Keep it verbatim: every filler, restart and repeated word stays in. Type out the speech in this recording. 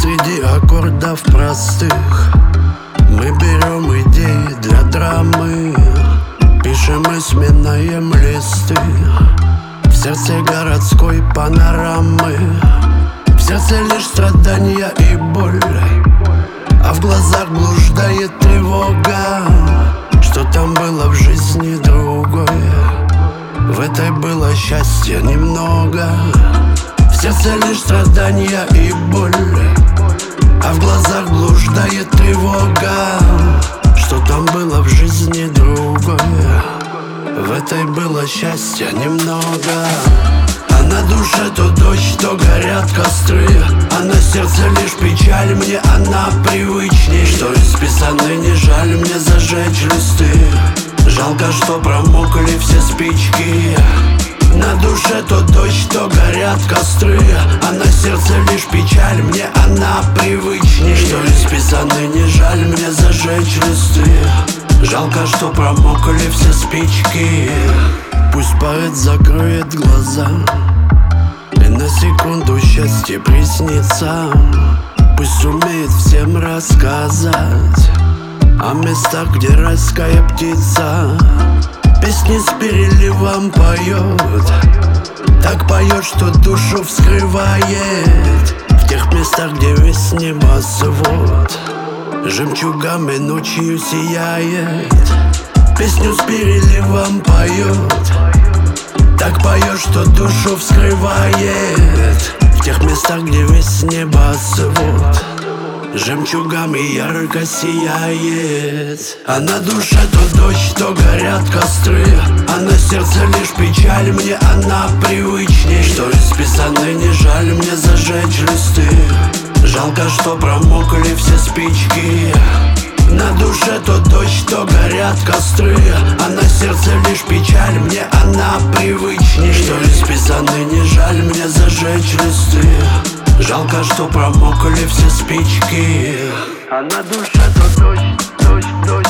среди аккордов простых мы берем идеи для драмы, пишем и сминаем листы в сердце городской панорамы. В сердце лишь страдания и боль, а в глазах блуждает тревога. Что там было в жизни другое, в этой было счастья немного. В сердце лишь страдания и боль, а в глазах блуждает тревога. Что там было в жизни другое, в этой было счастья немного. А на душе то дождь, то горят костры, а на сердце лишь печаль, мне она привычней. Что исписаны, не жаль мне зажечь листы, жалко, что промокли все спички. На душе то дождь, то горят костры, а на сердце лишь печаль, мне она привычней. Что исписаны, не жаль мне зажечь листы, жалко, что промокли все спички. Пусть поэт закроет глаза, и на секунду счастье приснится. Пусть сумеет всем рассказать о местах, где райская птица песни с переливом поет. Так поет, что душу вскрывает в тех местах, где весь небосвод жемчугами ночью сияет. Песню с переливом поет, так поет, что душу вскрывает в тех местах, где весь небосвод жемчугами ярко сияет. А на душе то дождь, то горят костры, а на сердце лишь печаль, мне она привычней. Что исписаны, не жаль мне зажечь листы, жалко, что промокли все спички. На душе то дождь, то горят костры, а на сердце лишь печаль, мне она привычней. Что исписаны, не жаль мне зажечь листы, жалко, что промокли все спички. А на душе то дождь, дождь, дождь.